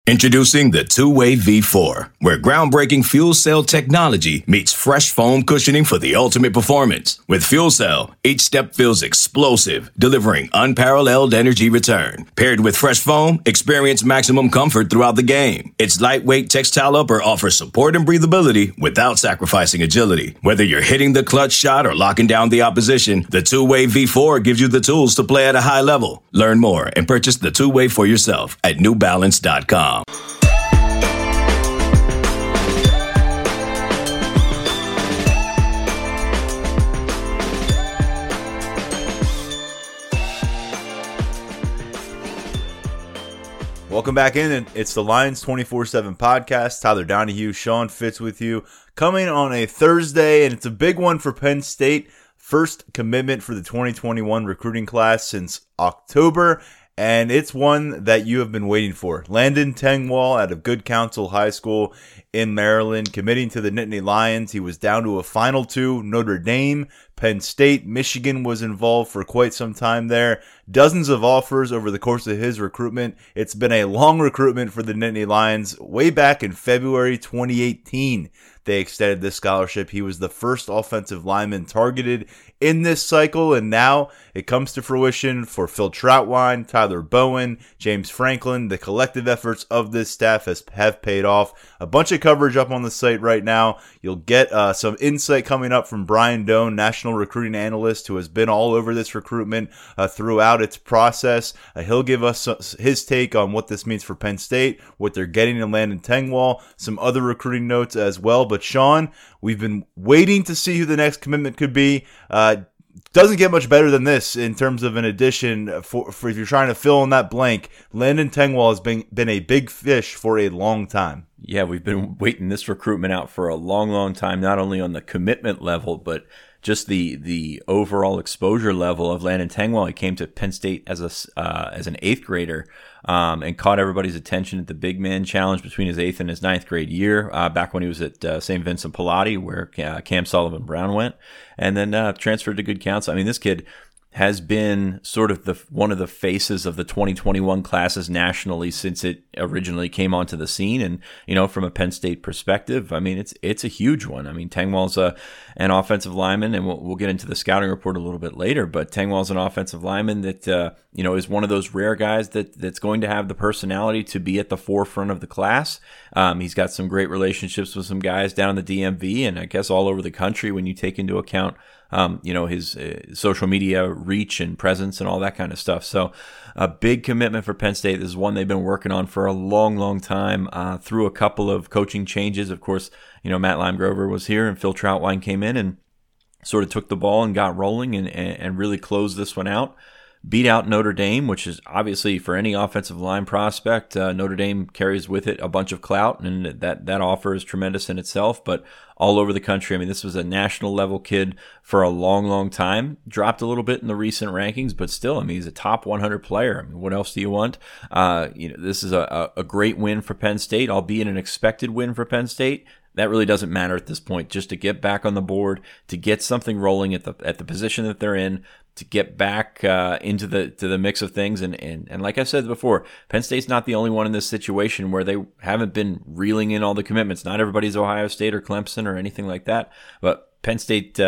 Introducing the Two-Way V4, where groundbreaking fuel cell technology meets fresh foam cushioning for the ultimate performance. With Fuel Cell, each step feels explosive, delivering unparalleled energy return. Paired with fresh foam, experience maximum comfort throughout the game. Its lightweight textile upper offers support and breathability without sacrificing agility. Whether you're hitting the clutch shot or locking down the opposition, the Two-Way V4 gives you the tools to play at a high level. Learn more and purchase the Two-Way for yourself at newbalance.com. Welcome back in, and it's the Lions 24/7 podcast. Tyler Donahue, Sean Fitz with you, coming on a Thursday, and it's a big one for Penn State. First commitment for the 2021 recruiting class since October, and it's one that you have been waiting for. Landon Tengwall out of Good Counsel High School in Maryland, committing to the Nittany Lions. He was down to a final two. Notre Dame, Penn State, Michigan was involved for quite some time there. Dozens of offers over the course of his recruitment. It's been a long recruitment for the Nittany Lions. Way back in February 2018, they extended this scholarship. He was the first offensive lineman targeted in this cycle, and now it comes to fruition for Phil Trautwein, Tyler Bowen, James Franklin. The collective efforts of this staff have paid off. A bunch of coverage up on the site right now. You'll get some insight coming up from Brian Doan, national recruiting analyst, who has been all over this recruitment throughout its process. He'll give us his take on what this means for Penn State, what they're getting in Landon Tengwall, some other recruiting notes as well. But Sean, we've been waiting to see who the next commitment could be. Doesn't get much better than this in terms of an addition for if you're trying to fill in that blank. Landon Tengwall has been a big fish for a long time. Yeah, we've been waiting this recruitment out for a long, long time, not only on the commitment level, but just the overall exposure level of Landon Tengwall. He came to Penn State as an eighth grader and caught everybody's attention at the Big Man Challenge between his eighth and his ninth grade year, back when he was at St. Vincent Pallotti, where Cam Sullivan Brown went, and then transferred to Good Counsel. I mean, this kid has been sort of one of the faces of the 2021 classes nationally since it originally came onto the scene. And, you know, from a Penn State perspective, I mean, it's a huge one. I mean, Tengwall's an offensive lineman, and we'll get into the scouting report a little bit later, but Tengwall's an offensive lineman that, is one of those rare guys that's going to have the personality to be at the forefront of the class. He's got some great relationships with some guys down in the DMV and I guess all over the country when you take into account his social media reach and presence and all that kind of stuff. So a big commitment for Penn State. This is one they've been working on for a long, long time, through a couple of coaching changes. Of course, Matt Limegrover was here and Phil Trautwein came in and sort of took the ball and got rolling and really closed this one out. Beat out Notre Dame, which is obviously for any offensive line prospect, Notre Dame carries with it a bunch of clout, and that offer is tremendous in itself. But all over the country, I mean, this was a national level kid for a long, long time. Dropped a little bit in the recent rankings, but still, I mean, he's a top 100 player. I mean, what else do you want? This is a great win for Penn State, albeit an expected win for Penn State. That really doesn't matter at this point. Just to get back on the board, to get something rolling at the position that they're in, to get back into the mix of things. And like I said before, Penn State's not the only one in this situation where they haven't been reeling in all the commitments. Not everybody's Ohio State or Clemson or anything like that. But Penn State,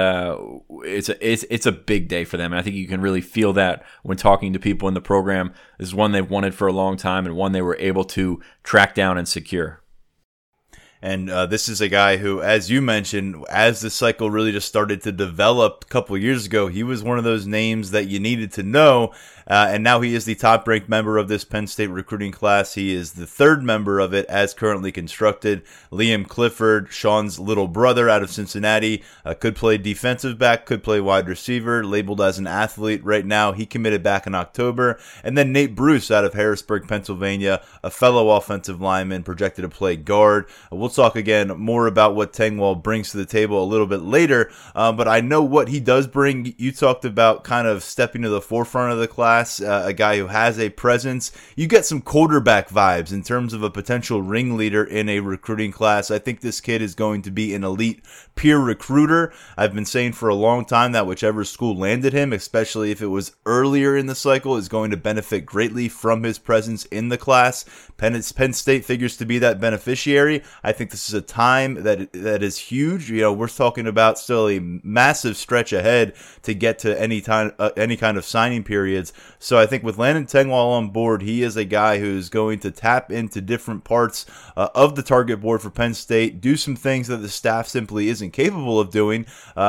it's a big day for them. And I think you can really feel that when talking to people in the program. This is one they've wanted for a long time and one they were able to track down and secure. And this is a guy who, as you mentioned, as the cycle really just started to develop a couple of years ago, he was one of those names that you needed to know. And now he is the top-ranked member of this Penn State recruiting class. He is the third member of it as currently constructed. Liam Clifford, Sean's little brother out of Cincinnati, could play defensive back, could play wide receiver, labeled as an athlete right now. He committed back in October. And then Nate Bruce out of Harrisburg, Pennsylvania, a fellow offensive lineman projected to play guard. We'll we'll talk again more about what Tengwall brings to the table a little bit later. But I know what he does bring. You talked about kind of stepping to the forefront of the class, a guy who has a presence. You get some quarterback vibes in terms of a potential ringleader in a recruiting class. I think this kid is going to be an elite peer recruiter. I've been saying for a long time that whichever school landed him, especially if it was earlier in the cycle, is going to benefit greatly from his presence in the class. Penn State figures to be that beneficiary. I think this is a time that is huge. You know, we're talking about still a massive stretch ahead to get to any kind of signing periods. So I think with Landon Tengwall on board, he is a guy who's going to tap into different parts of the target board for Penn State, do some things that the staff simply isn't capable of doing,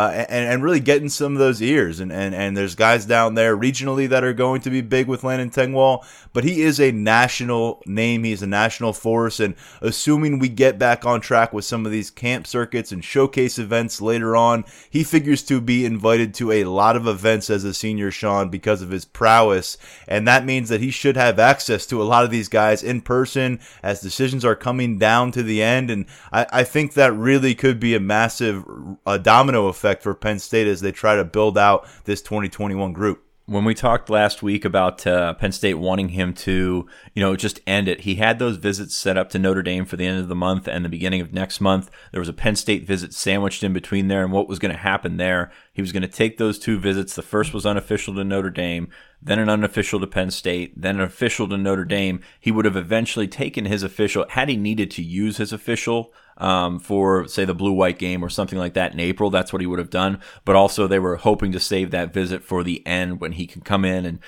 and really get in some of those ears. And there's guys down there regionally that are going to be big with Landon Tengwall, but he is a national name. He's a national force, and assuming we get back on track with some of these camp circuits and showcase events later on, he figures to be invited to a lot of events as a senior, Sean, because of his prowess, and that means that he should have access to a lot of these guys in person as decisions are coming down to the end, and I think that really could be a massive domino effect for Penn State as they try to build out this 2021 group. When we talked last week about Penn State wanting him to, just end it, he had those visits set up to Notre Dame for the end of the month and the beginning of next month. There was a Penn State visit sandwiched in between there, and what was going to happen there, he was going to take those two visits. The first was unofficial to Notre Dame, then an unofficial to Penn State, then an official to Notre Dame. He would have eventually taken his official, had he needed to use his official for, say, the blue-white game or something like that in April. That's what he would have done. But also they were hoping to save that visit for the end when he can come in and,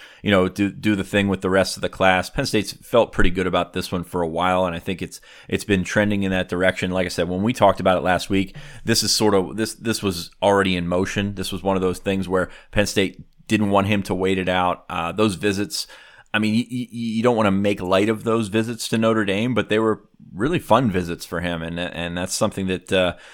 do the thing with the rest of the class. Penn State's felt pretty good about this one for a while, and I think it's been trending in that direction. Like I said, when we talked about it last week, this is sort of this was already in motion. This was one of those things where Penn State didn't want him to wait it out. Those visits, I mean, you don't want to make light of those visits to Notre Dame, but they were really fun visits for him, and that's something that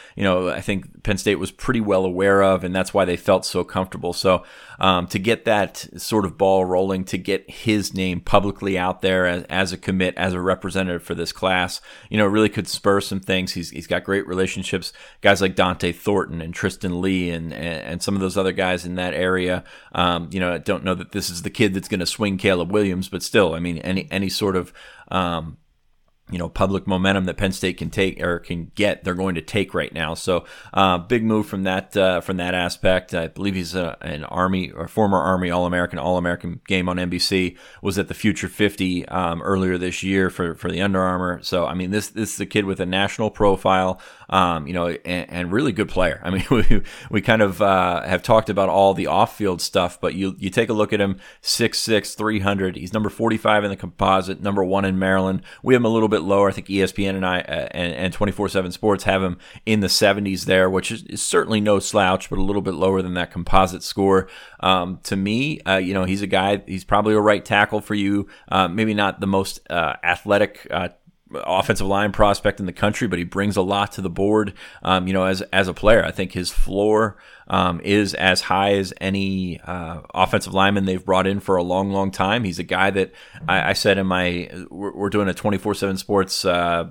I think Penn State was pretty well aware of, and that's why they felt so comfortable. So to get that sort of ball rolling, to get his name publicly out there as a commit, as a representative for this class, really could spur some things. He's got great relationships, guys like Dante Thornton and Tristan Lee and some of those other guys in that area. I don't know that this is the kid that's going to swing Caleb Williams, but still, I mean, any sort of public momentum that Penn State can take or can get, they're going to take right now. So, big move from that aspect. I believe he's an Army or former Army All-American game on NBC, was at the Future 50 earlier this year for the Under Armour. So, I mean, this is a kid with a national profile, and really good player. I mean, we kind of have talked about all the off-field stuff, but you take a look at him, 6'6", 300. He's number 45 in the composite, number 1 in Maryland. We have him a little bit lower. I think ESPN and I and 24/7 Sports have him in the 70s there, which is certainly no slouch, but a little bit lower than that composite score. To me, he's a guy. He's probably a right tackle for you. Maybe not the most athletic offensive line prospect in the country, but he brings a lot to the board. As a player, I think his floor is as high as any offensive lineman they've brought in for a long, long time. He's a guy that I said we're doing a 24/7 Sports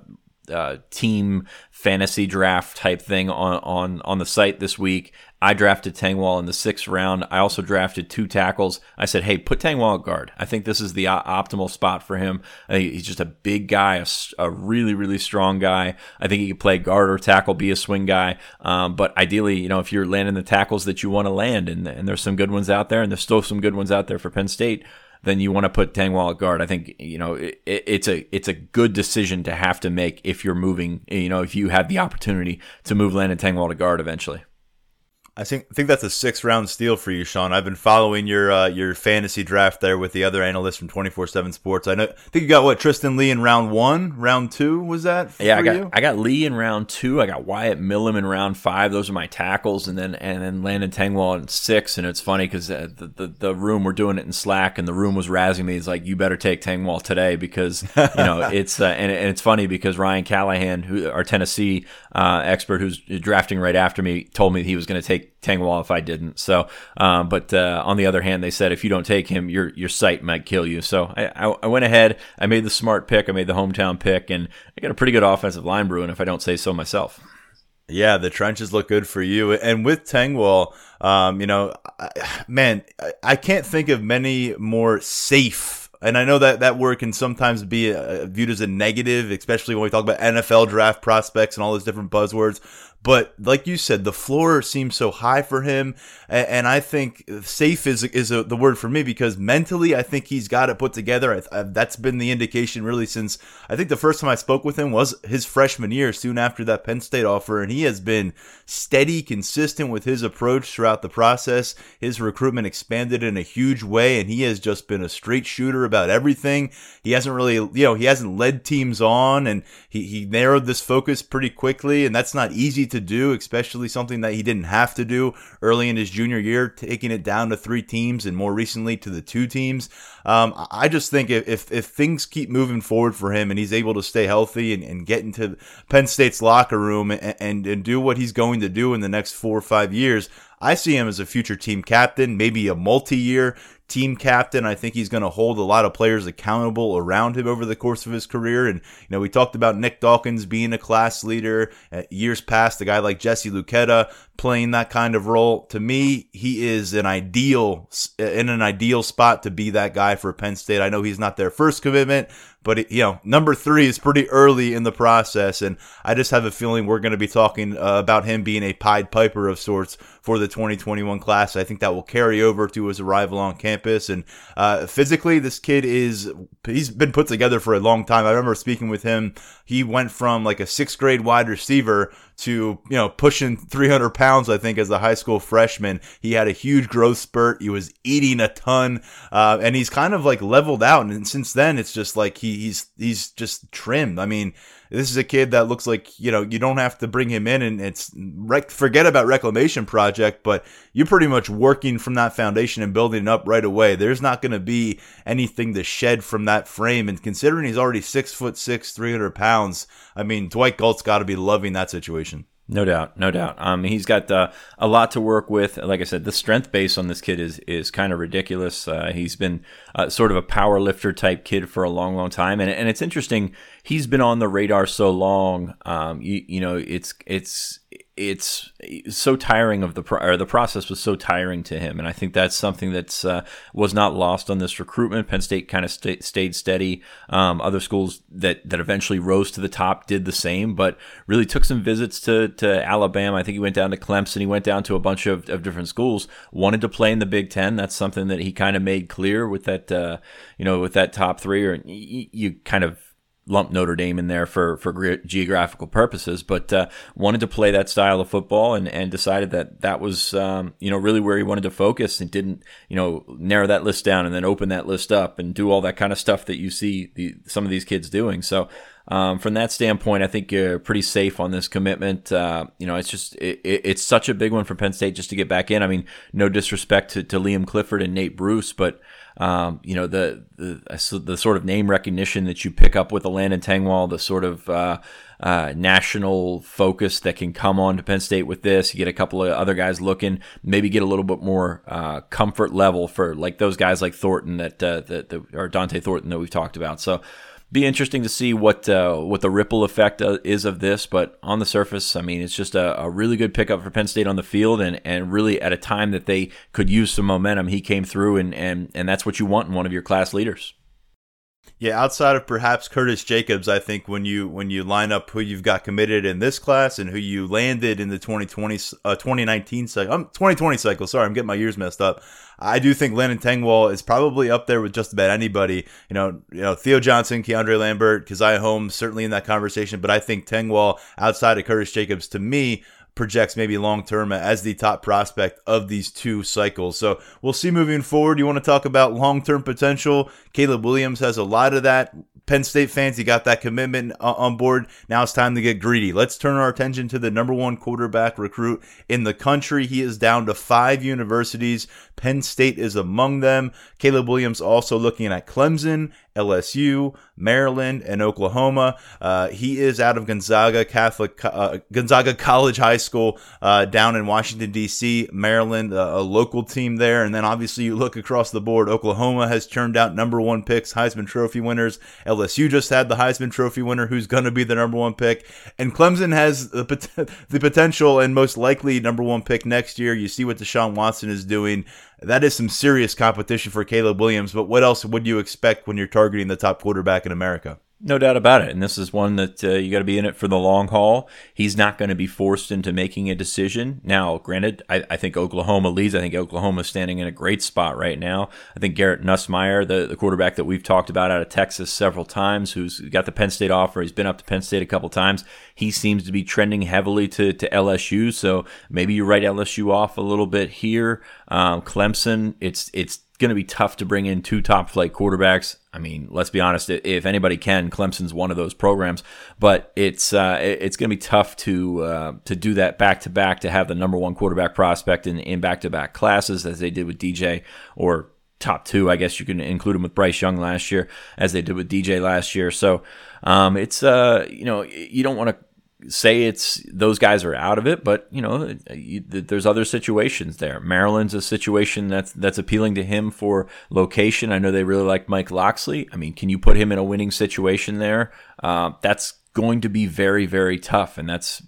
team fantasy draft type thing on the site this week. I drafted Tengwall in the 6th round. I also drafted 2 tackles. I said, hey, put Tengwall at guard. I think this is the optimal spot for him. I think he's just a big guy, a really, really strong guy. I think he can play guard or tackle, be a swing guy. But ideally, if you're landing the tackles that you want to land, and there's some good ones out there, and there's still some good ones out there for Penn State, then you want to put Tengwall at guard. I think, it's a good decision to have to make if you're moving, if you have the opportunity to move Landon Tengwall to guard eventually. I think that's a 6th round steal for you, Sean. I've been following your fantasy draft there with the other analysts from 24/7 Sports. I think you got Tristan Lee in round 1, round 2 was that? I got Lee in round 2. I got Wyatt Millam in round 5. Those are my tackles, and then Landon Tengwall in 6. And it's funny because the room, we're doing it in Slack, and the room was razzing me. It's like, you better take Tengwall today because it's and it's funny because Ryan Callahan, our Tennessee expert who's drafting right after me, told me he was going to take take Tengwall if I didn't. So, but on the other hand, they said if you don't take him, your site might kill you. So I went ahead. I made the smart pick. I made the hometown pick, and I got a pretty good offensive line brewing, if I don't say so myself. Yeah, the trenches look good for you. And with Tengwall, I can't think of many more safe. And I know that word can sometimes be viewed as a negative, especially when we talk about NFL draft prospects and all those different buzzwords. But like you said, the floor seems so high for him, and I think safe is the word for me, because mentally I think he's got it put together. That's been the indication really since I think the first time I spoke with him was his freshman year, soon after that Penn State offer, and he has been steady, consistent with his approach throughout the process. His recruitment expanded in a huge way, and he has just been a straight shooter about everything. He hasn't really, he hasn't led teams on, and he narrowed this focus pretty quickly, and that's not easy to do, especially something that he didn't have to do early in his junior year, taking it down to 3 teams and more recently to the 2 teams. I just think if things keep moving forward for him and he's able to stay healthy and get into Penn State's locker room and do what he's going to do in the next 4 or 5 years, I see him as a future team captain, maybe a multi-year team captain. I think he's going to hold a lot of players accountable around him over the course of his career. And, we talked about Nick Dawkins being a class leader years past, a guy like Jesse Luketa playing that kind of role. To me, he is in an ideal spot to be that guy for Penn State. I know he's not their first commitment, but number 3 is pretty early in the process, and I just have a feeling we're going to be talking about him being a Pied Piper of sorts for the 2021 class. I think that will carry over to his arrival on campus, and physically, this kid he's been put together for a long time. I remember speaking with him. He went from like a 6th grade wide receiver to, pushing 300 pounds, I think, as a high school freshman. He had a huge growth spurt. He was eating a ton, and he's kind of like leveled out. And since then, it's just like he's just trimmed. I mean, this is a kid that looks like, you don't have to bring him in and forget about reclamation project, but you're pretty much working from that foundation and building it up right away. There's not going to be anything to shed from that frame. And considering he's already 6'6", 300 pounds, I mean, Dwight Galt's got to be loving that situation. No doubt. He's got a lot to work with. Like I said, the strength base on this kid is kind of ridiculous. He's been sort of a power lifter type kid for a long, long time, and it's interesting. He's been on the radar so long. It's so tiring the process was so tiring to him, and I think that's something that's was not lost on this recruitment. Penn State kind of stayed steady. Other schools that eventually rose to the top did the same, but really took some visits to Alabama. I think he went down to Clemson. He went down to a bunch of different schools. Wanted to play in the Big Ten. That's something that he kind of made clear with that with that top 3. Or you kind of lump Notre Dame in there for geographical purposes, but wanted to play that style of football and decided that was really where he wanted to focus, and didn't narrow that list down and then open that list up and do all that kind of stuff that you see some of these kids doing. So from that standpoint, I think you're pretty safe on this commitment. It's just it's such a big one for Penn State just to get back in. I mean, no disrespect to Liam Clifford and Nate Bruce, but the sort of name recognition that you pick up with a Landon Tengwall, the sort of national focus that can come on to Penn State with this. You get a couple of other guys looking, maybe get a little bit more comfort level for like those guys like Thornton or Dante Thornton that we've talked about. So be interesting to see what the ripple effect is of this, but on the surface, I mean, it's just a really good pickup for Penn State on the field, and really at a time that they could use some momentum. He came through, and that's what you want in one of your class leaders. Yeah, outside of perhaps Curtis Jacobs, I think when you line up who you've got committed in this class and who you landed in the 2019 cycle, 2020 cycle. Sorry, I'm getting my years messed up. I do think Landon Tengwall is probably up there with just about anybody. Theo Johnson, Keandre Lambert, Keziah Holmes, certainly in that conversation. But I think Tengwall, outside of Curtis Jacobs, to me, projects maybe long-term as the top prospect of these 2 cycles. So we'll see moving forward. You want to talk about long-term potential? Caleb Williams has a lot of that. Penn State fans, he got that commitment on board. Now it's time to get greedy. Let's turn our attention to the number 1 quarterback recruit in the country. He is down to 5 universities. Penn State is among them. Caleb Williams also looking at Clemson LSU, Maryland, and Oklahoma. He is out of Gonzaga College High School down in Washington, D.C., Maryland, a local team there. And then obviously you look across the board, Oklahoma has turned out number one picks, Heisman Trophy winners. LSU just had the Heisman Trophy winner who's going to be the number one pick. And Clemson has the potential and most likely number one pick next year. You see what Deshaun Watson is doing. That is some serious competition for Caleb Williams, but what else would you expect when you're targeting the top quarterback in America? No doubt about it. And this is one that you got to be in it for the long haul. He's not going to be forced into making a decision. Now, granted, I think Oklahoma leads. I think Oklahoma's standing in a great spot right now. I think Garrett Nussmeier, the quarterback that we've talked about out of Texas several times, who's got the Penn State offer, he's been up to Penn State a couple times. He seems to be trending heavily to LSU. So maybe you write LSU off a little bit here. Clemson, it's going to be tough to bring in two top flight quarterbacks. I mean, let's be honest. If anybody can, Clemson's one of those programs. But it's going to be tough to do that back to back, to have the number one quarterback prospect in back to back classes, as they did with DJ, or top two. I guess you can include him with Bryce Young last year, as they did with DJ last year. So it's you don't want to say it's those guys are out of it, but there's other situations there. Maryland's a situation that's appealing to him for location. I know they really like Mike Locksley. I mean, can you put him in a winning situation there? That's going to be very, very tough, and that's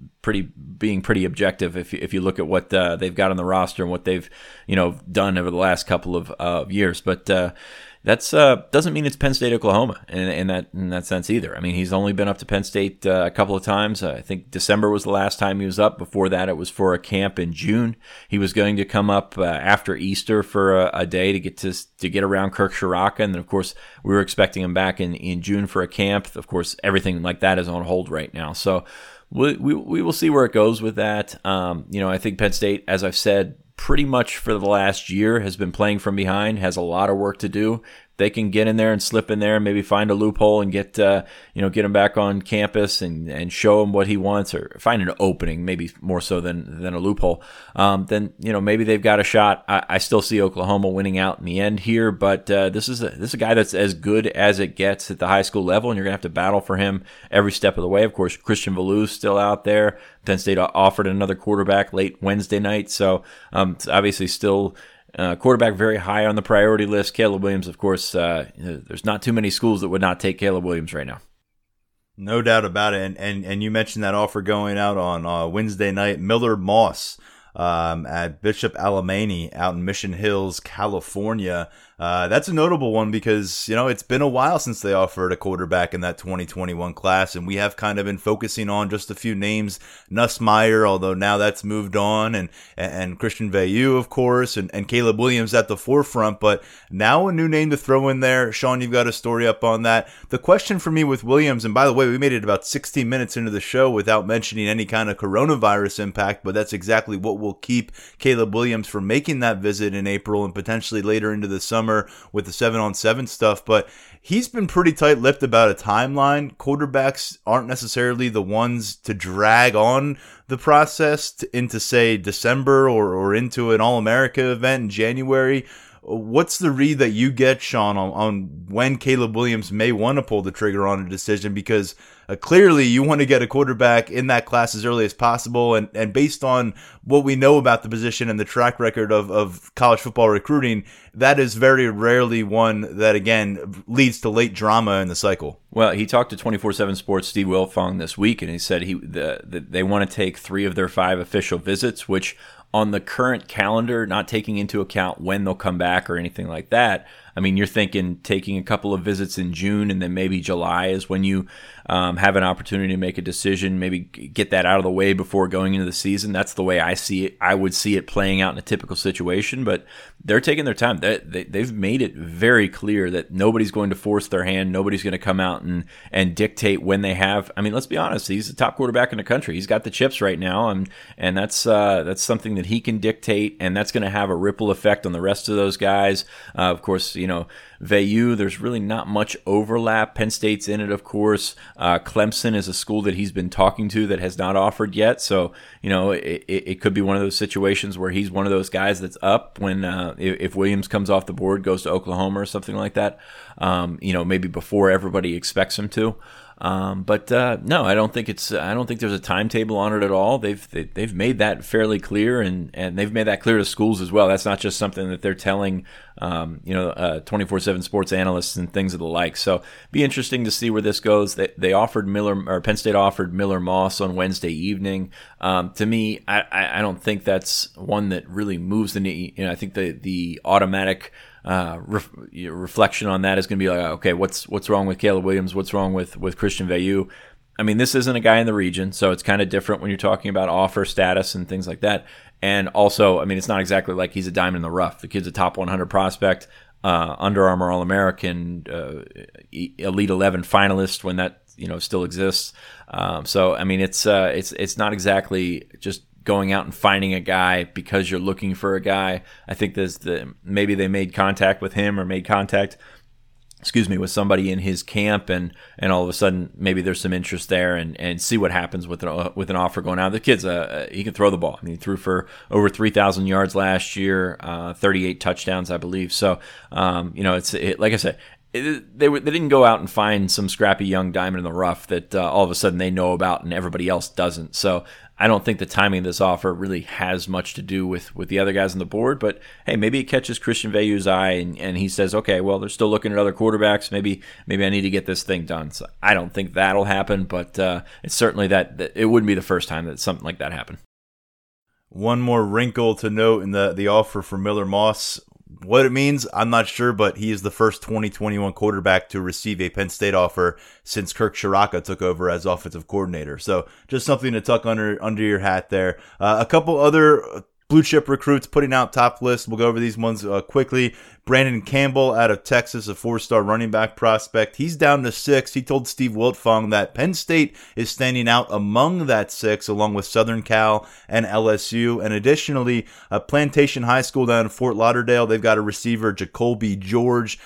being pretty objective if you look at what they've got on the roster and what they've done over the last couple of years. But that's doesn't mean it's Penn State, Oklahoma in that sense either. I mean, he's only been up to Penn State a couple of times. I think December was the last time he was up. Before that, it was for a camp in June. He was going to come up after Easter for a day to get around Kirk Shiraka, and then of course we were expecting him back in June for a camp. Of course, everything like that is on hold right now. So we will see where it goes with that. I think Penn State, as I've said, pretty much for the last year has been playing from behind, has a lot of work to do. They can get in there and slip in there and maybe find a loophole and get him back on campus and show him what he wants, or find an opening, maybe more so than a loophole. Then maybe they've got a shot. I still see Oklahoma winning out in the end here, but this is a guy that's as good as it gets at the high school level, and you're gonna have to battle for him every step of the way. Of course, Christian Valu's still out there. Penn State offered another quarterback late Wednesday night, so it's obviously still. Quarterback very high on the priority list. Caleb Williams, of course, there's not too many schools that would not take Caleb Williams right now. No doubt about it. And you mentioned that offer going out on Wednesday night. Millard Moss at Bishop Alemany out in Mission Hills, California. That's a notable one because, it's been a while since they offered a quarterback in that 2021 class, and we have kind of been focusing on just a few names. Nussmeier, although now that's moved on, and Christian Valu, of course, and Caleb Williams at the forefront, but now a new name to throw in there. Sean, you've got a story up on that. The question for me with Williams, and by the way, we made it about 16 minutes into the show without mentioning any kind of coronavirus impact, but that's exactly what will keep Caleb Williams from making that visit in April and potentially later into the summer with the 7-on-7 stuff. But he's been pretty tight-lipped about a timeline. Quarterbacks aren't necessarily the ones to drag on the process into, say, December or into an All-America event in January. What's the read that you get, Sean, on when Caleb Williams may want to pull the trigger on a decision? Because clearly you want to get a quarterback in that class as early as possible. And based on what we know about the position and the track record of college football recruiting, that is very rarely one that, again, leads to late drama in the cycle. Well, he talked to 24/7 Sports' Steve Wiltfong this week, and he said they want to take 3 of their 5 official visits, which on the current calendar, not taking into account when they'll come back or anything like that. I mean, you're thinking taking a couple of visits in June and then maybe July is when you have an opportunity to make a decision, maybe get that out of the way before going into the season. That's the way I see it. I would see it playing out in a typical situation, but they're taking their time. They've made it very clear that nobody's going to force their hand. Nobody's going to come out and dictate when they have. I mean, let's be honest. He's the top quarterback in the country. He's got the chips right now, and that's something that he can dictate, and that's going to have a ripple effect on the rest of those guys. Of course, Veilleux, there's really not much overlap. Penn State's in it, of course. Clemson is a school that he's been talking to that has not offered yet. So, it could be one of those situations where he's one of those guys that's up when if Williams comes off the board, goes to Oklahoma or something like that, maybe before everybody expects him to. But no, I don't think there's a timetable on it at all. They've made that fairly clear, and they've made that clear to schools as well. That's not just something that they're telling 24/7 sports analysts and things of the like. So be interesting to see where this goes. They offered Penn State offered Miller Moss on Wednesday evening. To me, I don't think that's one that really moves the knee. I think the automatic reflection on that is going to be like, okay, what's wrong with Caleb Williams? What's wrong with Christian Veilleux? I mean, this isn't a guy in the region, so it's kind of different when you're talking about offer status and things like that. And also, I mean, it's not exactly like he's a diamond in the rough. The kid's a top 100 prospect, Under Armour All-American, Elite 11 finalist when that still exists. So I mean, it's not exactly just going out and finding a guy because you're looking for a guy. I think maybe they made contact with him or made contact with somebody in his camp, and all of a sudden maybe there's some interest there, and see what happens with an offer going out. The kid's he can throw the ball. I mean, he threw for over 3,000 yards last year, 38 touchdowns, I believe. So, like I said, they didn't go out and find some scrappy young diamond in the rough that all of a sudden they know about and everybody else doesn't. So I don't think the timing of this offer really has much to do with the other guys on the board. But hey, maybe it catches Christian Veilleux's eye and he says, okay, well, they're still looking at other quarterbacks. Maybe I need to get this thing done. So I don't think that'll happen, but it's certainly that it wouldn't be the first time that something like that happened. One more wrinkle to note in the offer for Miller Moss. What it means, I'm not sure, but he is the first 2021 quarterback to receive a Penn State offer since Kirk Ciarrocca took over as offensive coordinator. So just something to tuck under your hat there. A couple other blue chip recruits putting out top lists. We'll go over these ones quickly. Brandon Campbell out of Texas, a 4-star running back prospect. He's down to 6. He told Steve Wiltfong that Penn State is standing out among that 6, along with Southern Cal and LSU. And additionally, Plantation High School down in Fort Lauderdale, they've got a receiver, Jacoby George.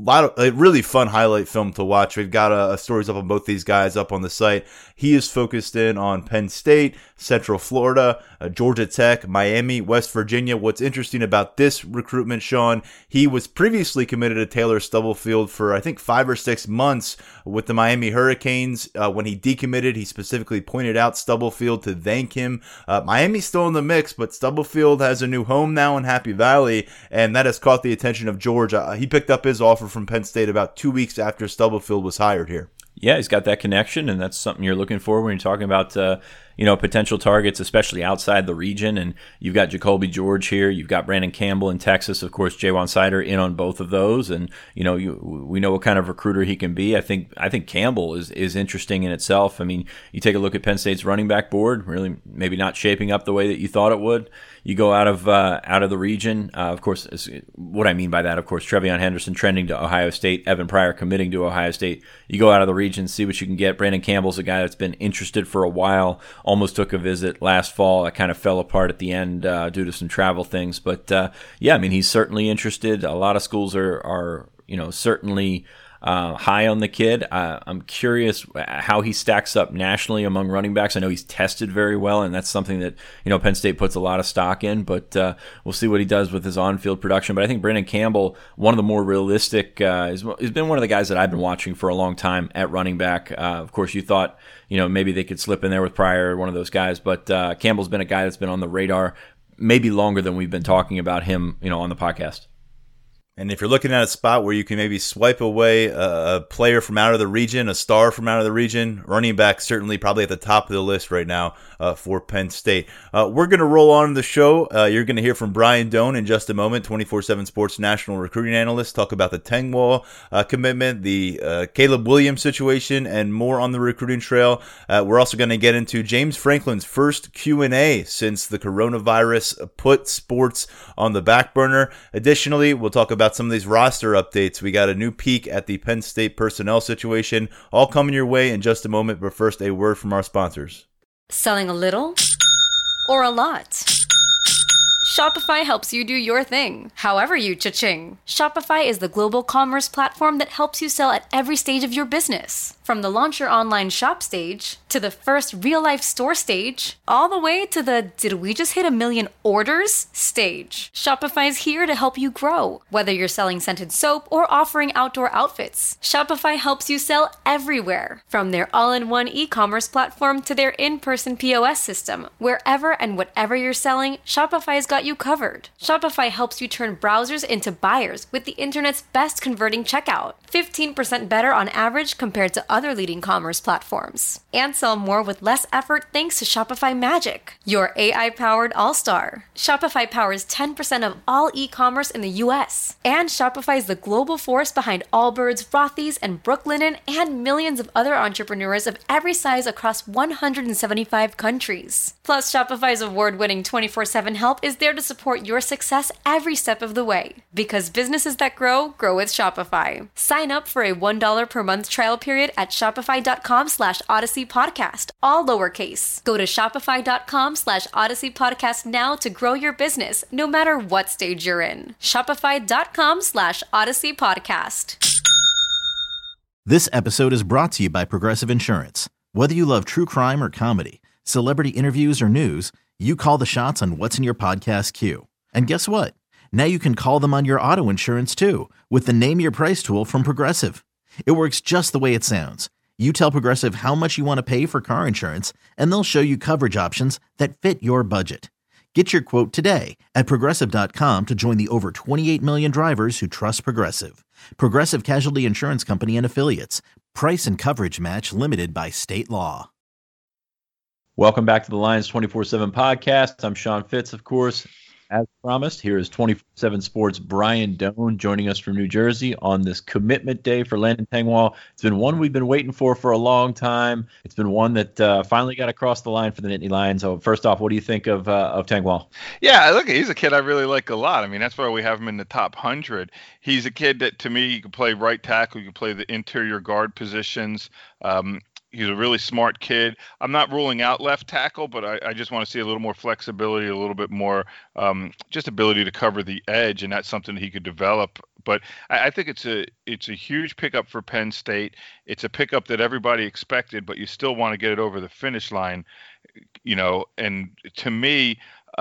A really fun highlight film to watch. We've got stories up on both these guys up on the site. He is focused in on Penn State, Central Florida, Georgia Tech, Miami, West Virginia. What's interesting about this recruitment, Sean, he was previously committed to Taylor Stubblefield for I think 5 or 6 months with the Miami Hurricanes. When he decommitted, he specifically pointed out Stubblefield to thank him. Miami's still in the mix, but Stubblefield has a new home now in Happy Valley, and that has caught the attention of George. He picked up his offer from Penn State about 2 weeks after Stubblefield was hired here. Yeah, he's got that connection, and that's something you're looking for when you're talking about potential targets, especially outside the region. And you've got Jacoby George here. You've got Brandon Campbell in Texas. Of course, Jaywan Sider in on both of those. And, we know what kind of recruiter he can be. I think Campbell is interesting in itself. I mean, you take a look at Penn State's running back board, really maybe not shaping up the way that you thought it would. You go out of the region. Of course, what I mean by that, of course, Trevion Henderson trending to Ohio State, Evan Pryor committing to Ohio State. You go out of the region, see what you can get. Brandon Campbell's a guy that's been interested for a while. Almost took a visit last fall. That kind of fell apart at the end due to some travel things. But yeah, I mean, he's certainly interested. A lot of schools are certainly high on the kid. I'm curious how he stacks up nationally among running backs. I know he's tested very well, and that's something that Penn State puts a lot of stock in. But we'll see what he does with his on-field production. But I think Brandon Campbell, one of the more realistic, has been one of the guys that I've been watching for a long time at running back. Of course, you thought maybe they could slip in there with Pryor, one of those guys. But Campbell's been a guy that's been on the radar maybe longer than we've been talking about him, on the podcast. And if you're looking at a spot where you can maybe swipe away a player from out of the region, a star from out of the region, running back certainly probably at the top of the list right now for Penn State. We're going to roll on the show. You're going to hear from Brian Doan in just a moment, 24/7 Sports national recruiting analyst, talk about the Tengwall commitment, the Caleb Williams situation, and more on the recruiting trail. We're also going to get into James Franklin's first Q&A since the coronavirus put sports on the back burner. Additionally, we'll talk about some of these roster updates. We got a new peek at the Penn State personnel situation, all coming your way in just a moment, but first a word from our sponsors. Selling a little or a lot? Shopify helps you do your thing, however you cha-ching. Shopify is the global commerce platform that helps you sell at every stage of your business. From the launch your online shop stage, to the first real-life store stage, all the way to the did we just hit 1 million orders stage. Shopify's here to help you grow. Whether you're selling scented soap or offering outdoor outfits, Shopify helps you sell everywhere. From their all-in-one e-commerce platform to their in-person POS system, wherever and whatever you're selling, Shopify's got you covered. Shopify helps you turn browsers into buyers with the internet's best converting checkout. 15% better on average compared to other leading commerce platforms. And sell more with less effort thanks to Shopify Magic, your AI-powered all-star. Shopify powers 10% of all e-commerce in the US. And Shopify is the global force behind Allbirds, Rothy's, and Brooklinen, and millions of other entrepreneurs of every size across 175 countries. Plus, Shopify's award-winning 24/7 help is there to support your success every step of the way. Because businesses that grow, grow with Shopify. Sign up for a $1 per month trial period at shopify.com/Odyssey Podcast, all lowercase. Go to shopify.com/Odyssey Podcast now to grow your business, no matter what stage you're in. Shopify.com/Odyssey Podcast. This episode is brought to you by Progressive Insurance. Whether you love true crime or comedy, celebrity interviews or news, you call the shots on what's in your podcast queue. And guess what? Now you can call them on your auto insurance too with the Name Your Price tool from Progressive. It works just the way it sounds. You tell Progressive how much you want to pay for car insurance, and they'll show you coverage options that fit your budget. Get your quote today at Progressive.com to join the over 28 million drivers who trust Progressive. Progressive Casualty Insurance Company and Affiliates. Price and coverage match limited by state law. Welcome back to the Lions 24/7 podcast. I'm Sean Fitz, of course. As promised, here is 24/7 Sports' Brian Doan joining us from New Jersey on this commitment day for Landon Tengwall. It's been one we've been waiting for a long time. It's been one that finally got across the line for the Nittany Lions. So first off, what do you think of Tengwall? Yeah, look, he's a kid I really like a lot. I mean, that's why we have him in the top 100. He's a kid that, to me, he can play right tackle, he can play the interior guard positions. He's a really smart kid. I'm not ruling out left tackle, but I just want to see a little more flexibility, a little bit more just ability to cover the edge, and that's something he could develop. But I think it's a huge pickup for Penn State. It's a pickup that everybody expected, but you still want to get it over the finish line, you know. And to me,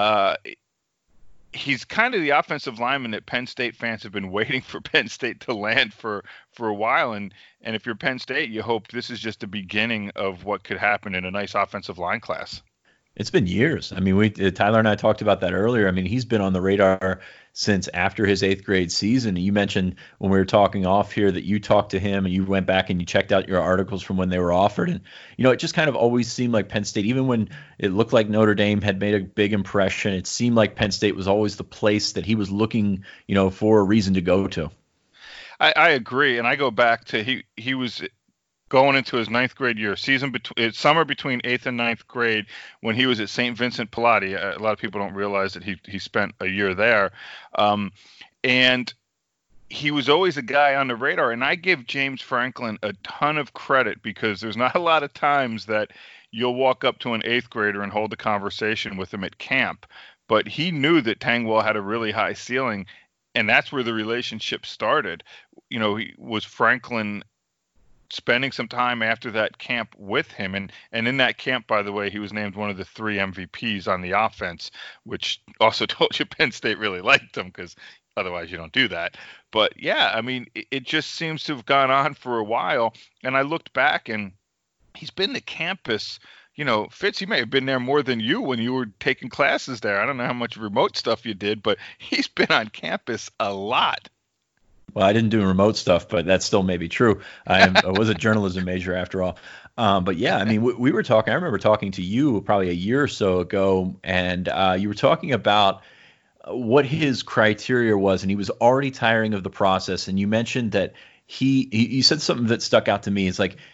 he's kind of the offensive lineman that Penn State fans have been waiting for Penn State to land for a while. And if you're Penn State, you hope this is just the beginning of what could happen in a nice offensive line class. It's been years. I mean, Tyler and I talked about that earlier. I mean, he's been on the radar since after his 8th grade season. You mentioned when we were talking off here that you talked to him and you went back and you checked out your articles from when they were offered. And, you know, it just kind of always seemed like Penn State, even when it looked like Notre Dame had made a big impression, it seemed like Penn State was always the place that he was looking, you know, for a reason to go to. I agree. And I go back to he was going into his 9th grade year, summer between 8th and 9th grade, when he was at St. Vincent Pallotti. A lot of people don't realize that he spent a year there. And he was always a guy on the radar. And I give James Franklin a ton of credit, because there's not a lot of times that you'll walk up to an 8th grader and hold a conversation with him at camp. But he knew that Tengwall had a really high ceiling, and that's where the relationship started. You know, was Franklin spending some time after that camp with him. And in that camp, by the way, he was named one of the 3 MVPs on the offense, which also told you Penn State really liked him, because otherwise you don't do that. But yeah, I mean, it just seems to have gone on for a while. And I looked back, and he's been to campus. You know, Fitz, he may have been there more than you when you were taking classes there. I don't know how much remote stuff you did, but he's been on campus a lot. Well, I didn't do remote stuff, but that still may be true. I was a journalism major after all. But yeah, I mean, we were talking. I remember talking to you probably a year or so ago, and you were talking about what his criteria was, and he was already tiring of the process. And you mentioned that you said something that stuck out to me. It's like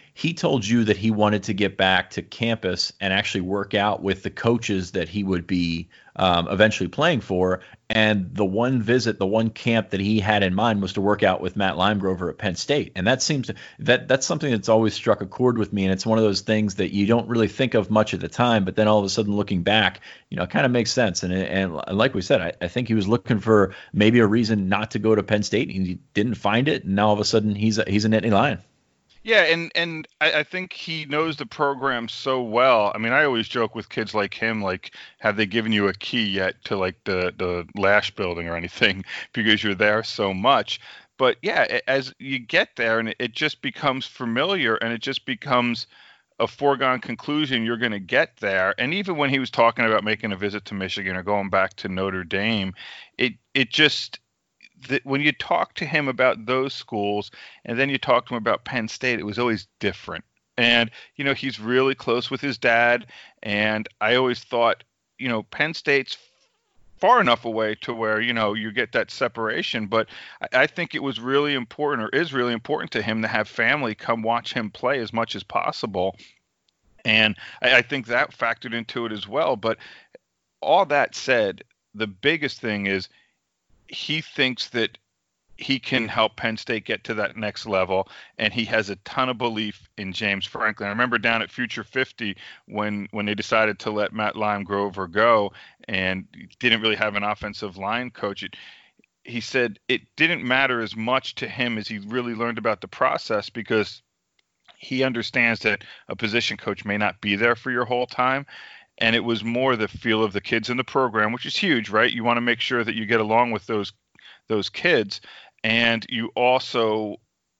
he told you that he wanted to get back to campus and actually work out with the coaches that he would be eventually playing for. And the one visit, the one camp that he had in mind was to work out with Matt Limegrover at Penn State. And that seems to, that's something that's always struck a chord with me. And it's one of those things that you don't really think of much at the time, but then all of a sudden looking back, it kind of makes sense. And like we said, I think he was looking for maybe a reason not to go to Penn State. He didn't find it. And now all of a sudden he's a Nittany Lion. Yeah, and I think he knows the program so well. I mean, I always joke with kids like him, like, have they given you a key yet to like the Lash building or anything because you're there so much? But yeah, as you get there and it just becomes familiar and it just becomes a foregone conclusion you're going to get there. And even when he was talking about making a visit to Michigan or going back to Notre Dame, it just when you talk to him about those schools and then you talk to him about Penn State, it was always different. And, he's really close with his dad. And I always thought, Penn State's far enough away to where, you get that separation. But I think it was really important, or is really important to him, to have family come watch him play as much as possible. And I think that factored into it as well. But all that said, the biggest thing is, he thinks that he can help Penn State get to that next level, and he has a ton of belief in James Franklin. I remember down at Future 50 when they decided to let Matt Limegrover go and didn't really have an offensive line coach. He said it didn't matter as much to him as he really learned about the process, because he understands that a position coach may not be there for your whole time. And it was more the feel of the kids in the program, which is huge, right? You want to make sure that you get along with those kids. And you also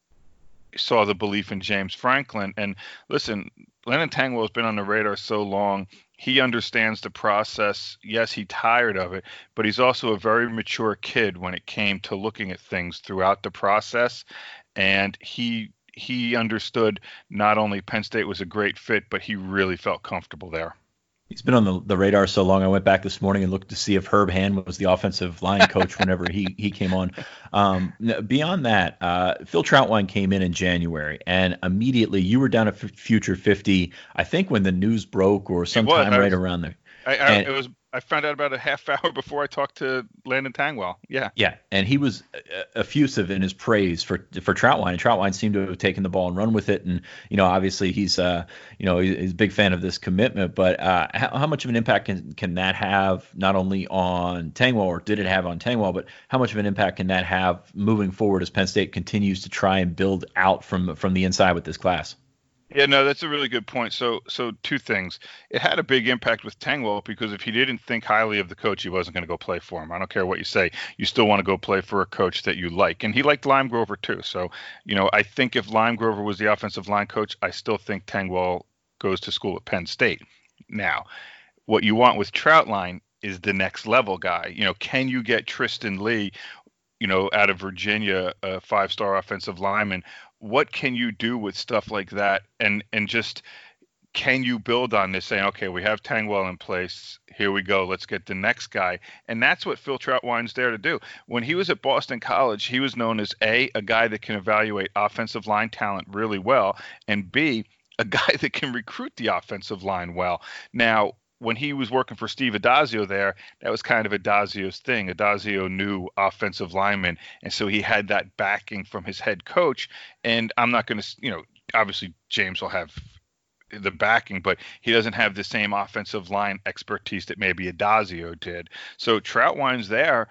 saw the belief in James Franklin. And listen, Landon Tengwall has been on the radar so long. He understands the process. Yes, he's tired of it, but he's also a very mature kid when it came to looking at things throughout the process. And he understood not only Penn State was a great fit, but he really felt comfortable there. He's been on the radar so long. I went back this morning and looked to see if Herb Hand was the offensive line coach whenever he came on. Beyond that, Phil Trautwein came in January, and immediately you were down at Future 50, I think when the news broke or sometime right around there. I found out about a half hour before I talked to Landon Tengwall. Yeah. Yeah, and he was effusive in his praise for Trautwein, and Trautwein seemed to have taken the ball and run with it. And obviously he's he's a big fan of this commitment. But how much of an impact can that have not only on Tengwall, or did it have on Tengwall, but how much of an impact can that have moving forward as Penn State continues to try and build out from the inside with this class? Yeah, no, that's a really good point. So two things. It had a big impact with Tengwall, because if he didn't think highly of the coach, he wasn't going to go play for him. I don't care what you say. You still want to go play for a coach that you like. And he liked Limegrover too. So, I think if Limegrover was the offensive line coach, I still think Tengwall goes to school at Penn State. Now, what you want with Trautwein is the next level guy. Can you get Tristan Lee, out of Virginia, a 5-star offensive lineman? What can you do with stuff like that? And just, can you build on this, saying, okay, we have Tengwall in place. Here we go. Let's get the next guy. And that's what Phil Trautwein's there to do. When he was at Boston College, he was known as a guy that can evaluate offensive line talent really well, and B, a guy that can recruit the offensive line well. Now, when he was working for Steve Addazio there, that was kind of Addazio's thing. Addazio knew offensive linemen, and so he had that backing from his head coach. And I'm not going to, obviously James will have the backing, but he doesn't have the same offensive line expertise that maybe Addazio did. So Trautwein's there,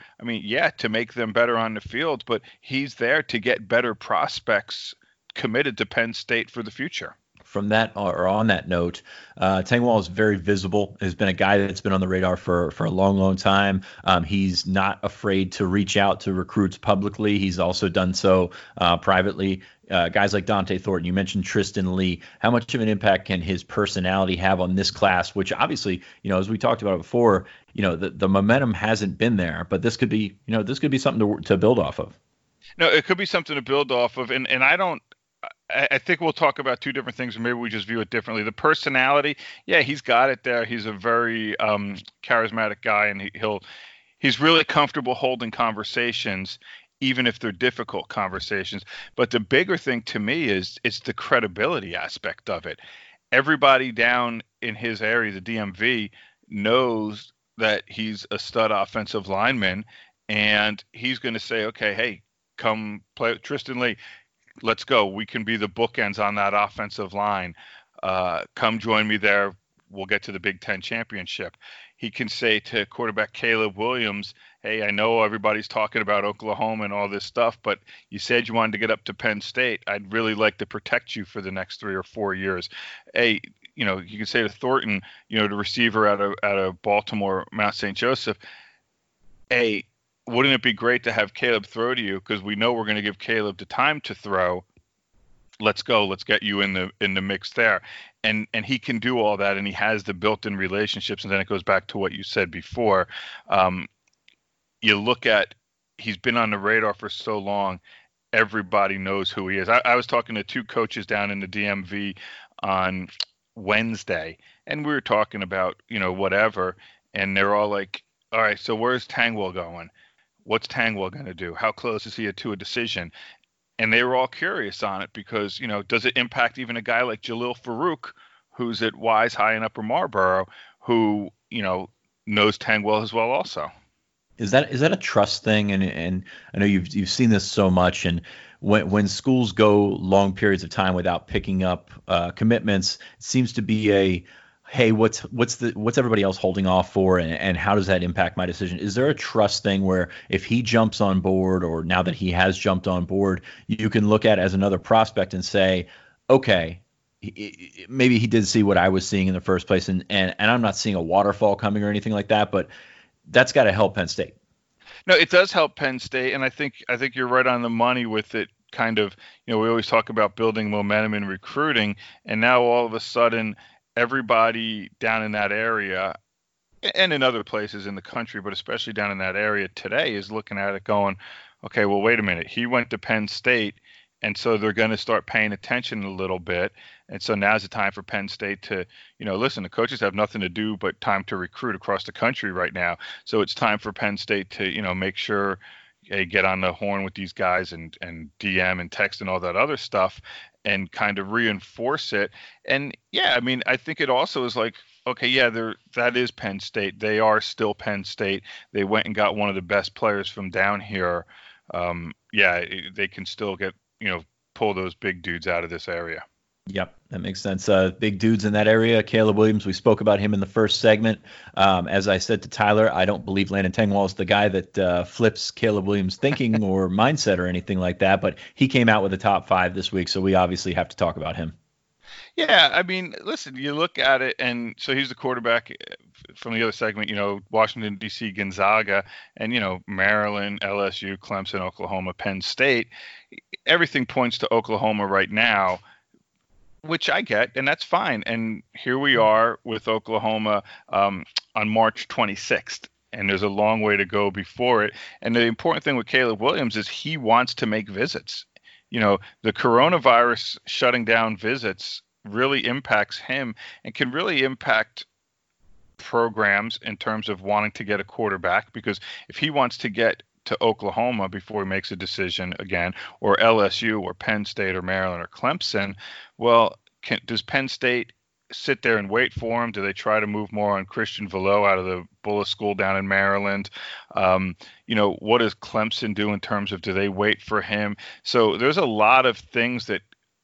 to make them better on the field, but he's there to get better prospects committed to Penn State for the future. From that, or on that note, Tengwall is very visible, has been a guy that's been on the radar for a long, long time. He's not afraid to reach out to recruits publicly. He's also done so privately. Guys like Dante Thornton, you mentioned Tristan Lee. How much of an impact can his personality have on this class, which obviously, as we talked about before, the momentum hasn't been there, but this could be something to build off of. No, it could be something to build off of. And I think we'll talk about two different things, or maybe we just view it differently. The personality, yeah, he's got it there. He's a very charismatic guy, and he's really comfortable holding conversations. even if they're difficult conversations. But the bigger thing to me is it's the credibility aspect of it. Everybody down in his area, the DMV, knows that he's a stud offensive lineman, and he's going to say, okay, hey, come play with Tristan Lee. Let's go. We can be the bookends on that offensive line. Come join me there. We'll get to the Big Ten championship. He can say to quarterback Caleb Williams, hey, I know everybody's talking about Oklahoma and all this stuff, but you said you wanted to get up to Penn State. I'd really like to protect you for the next 3 or 4 years. Hey, you can say to Thornton, the receiver out of Baltimore, Mount St. Joseph, hey, wouldn't it be great to have Caleb throw to you? Because we know we're going to give Caleb the time to throw. Let's go. Let's get you in the mix there. And he can do all that, and he has the built-in relationships. And then it goes back to what you said before. You look at, he's been on the radar for so long. Everybody knows who he is. I was talking to 2 coaches down in the DMV on Wednesday, and we were talking about, whatever. And they're all like, all right, so where's Tangwell going? What's Tangwell going to do? How close is he to a decision? And they were all curious on it because, does it impact even a guy like Jalil Farouk, who's at Wise High in Upper Marlboro, who, knows Tangwell as well also? Is that a trust thing? And I know you've seen this so much. And when schools go long periods of time without picking up commitments, it seems to be a, hey, what's everybody else holding off for, and how does that impact my decision? Is there a trust thing where if he jumps on board, or now that he has jumped on board, you can look at as another prospect and say, okay, maybe he did see what I was seeing in the first place, and I'm not seeing a waterfall coming or anything like that, but that's got to help Penn State. No, it does help Penn State, and I think you're right on the money with it. Kind of, we always talk about building momentum in recruiting, and now all of a sudden, everybody down in that area and in other places in the country, but especially down in that area today, is looking at it going, okay, well, wait a minute. He went to Penn State, and so they're going to start paying attention a little bit. And so now's the time for Penn State to, listen, the coaches have nothing to do but time to recruit across the country right now. So it's time for Penn State to, make sure they get on the horn with these guys and DM and text and all that other stuff, and kind of reinforce it. And yeah, I mean, I think it also is like, okay, yeah, that is Penn State. They are still Penn State. They went and got one of the best players from down here. They can still get, pull those big dudes out of this area. Yep, that makes sense. Big dudes in that area. Caleb Williams, we spoke about him in the first segment. As I said to Tyler, I don't believe Landon Tengwall is the guy that flips Caleb Williams' thinking or mindset or anything like that, but he came out with a top 5 this week, so we obviously have to talk about him. Yeah, I mean, listen, you look at it, and so he's the quarterback from the other segment, Washington, D.C., Gonzaga, and, Maryland, LSU, Clemson, Oklahoma, Penn State. Everything points to Oklahoma right now, which I get, and that's fine. And here we are with Oklahoma on March 26th, and there's a long way to go before it. And the important thing with Caleb Williams is he wants to make visits. The coronavirus shutting down visits really impacts him and can really impact programs in terms of wanting to get a quarterback, because if he wants to get to Oklahoma before he makes a decision again, or LSU or Penn State or Maryland or Clemson, well, does Penn State sit there and wait for him? Do they try to move more on Christian Velo out of the Bullis School down in Maryland? What does Clemson do in terms of, do they wait for him? So there's a lot of things that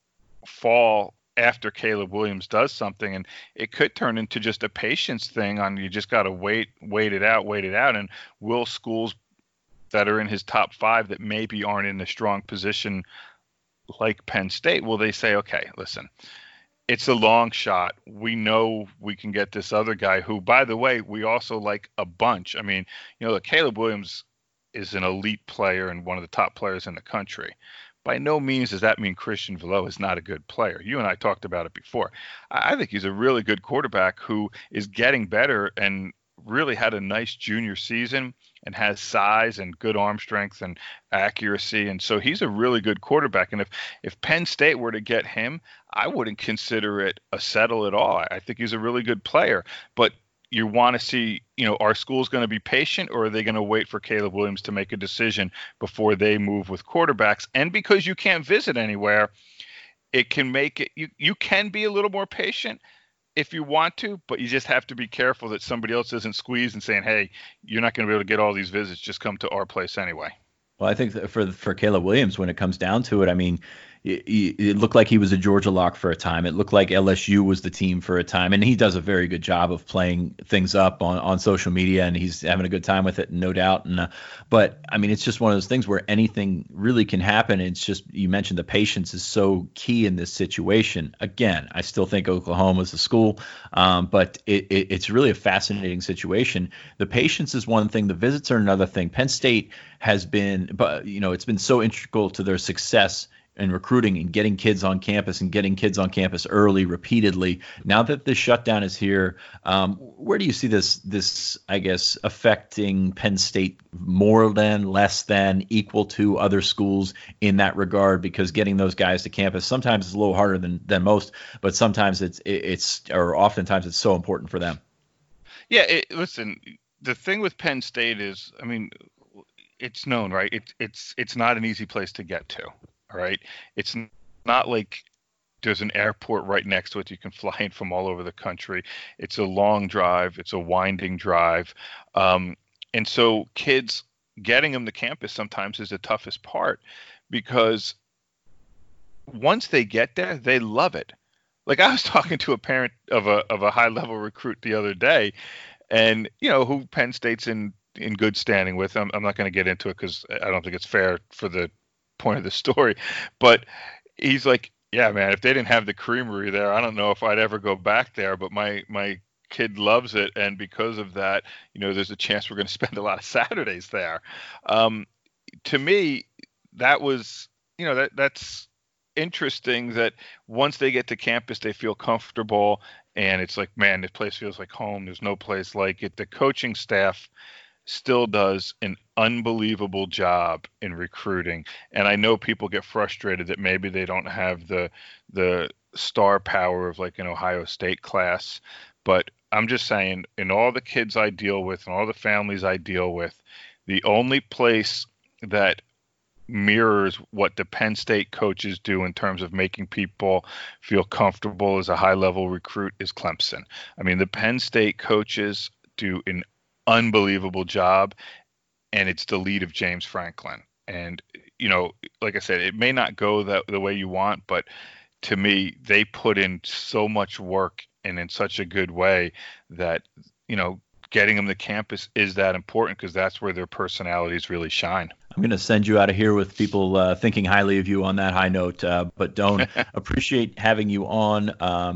fall after Caleb Williams does something, and it could turn into just a patience thing on, you just got to wait it out. And will schools that are in his top 5 that maybe aren't in a strong position like Penn State, will they say, okay, listen, it's a long shot. We know we can get this other guy who, by the way, we also like a bunch. I mean, Caleb Williams is an elite player and one of the top players in the country. By no means does that mean Christian Velo is not a good player. You and I talked about it before. I think he's a really good quarterback who is getting better and really had a nice junior season and has size and good arm strength and accuracy. And so he's a really good quarterback. And if Penn State were to get him, I wouldn't consider it a settle at all. I think he's a really good player. But you want to see, are schools going to be patient, or are they going to wait for Caleb Williams to make a decision before they move with quarterbacks? And because you can't visit anywhere, it can make it, you can be a little more patient if you want to, but you just have to be careful that somebody else isn't squeezed and saying, hey, you're not going to be able to get all these visits, just come to our place anyway. Well, I think that for Caleb Williams, when it comes down to it, I mean, it looked like he was a Georgia lock for a time. It looked like LSU was the team for a time, and he does a very good job of playing things up on social media, and he's having a good time with it, no doubt. And but I mean, it's just one of those things where anything really can happen. It's just, you mentioned the patience is so key in this situation. Again, I still think Oklahoma is a school, but it's really a fascinating situation. The patience is one thing, the visits are another thing. Penn State has been, but it's been so integral to their success in recruiting and getting kids on campus early, repeatedly. Now that the shutdown is here, where do you see this, I guess, affecting Penn State more than, less than, equal to other schools in that regard? Because getting those guys to campus sometimes is a little harder than most, but sometimes oftentimes it's so important for them. Yeah, listen, the thing with Penn State is, I mean, it's known, right? It's not an easy place to get to. All right. It's not like there's an airport right next to it. You can fly in from all over the country. It's a long drive. It's a winding drive. And so kids, getting them to campus sometimes is the toughest part, because once they get there, they love it. Like, I was talking to a parent of a high level recruit the other day, and who Penn State's in good standing with. I'm not going to get into it because I don't think it's fair for the point of the story, but he's like, yeah, man, if they didn't have the creamery there, I don't know if I'd ever go back there, but my kid loves it, and because of that, there's a chance we're going to spend a lot of Saturdays there. To me, that was, that's interesting, that once they get to campus, they feel comfortable, and it's like, man, this place feels like home. There's no place like it. The coaching staff still does an unbelievable job in recruiting. And I know people get frustrated that maybe they don't have the star power of like an Ohio State class. But I'm just saying, in all the kids I deal with and all the families I deal with, the only place that mirrors what the Penn State coaches do in terms of making people feel comfortable as a high-level recruit is Clemson. I mean, the Penn State coaches do an unbelievable job, and it's the lead of James Franklin. And like I said, it may not go the way you want, but to me, they put in so much work and in such a good way that getting them to campus is that important, because that's where their personalities really shine. I'm going to send you out of here with people thinking highly of you on that high note. But Doan, appreciate having you on.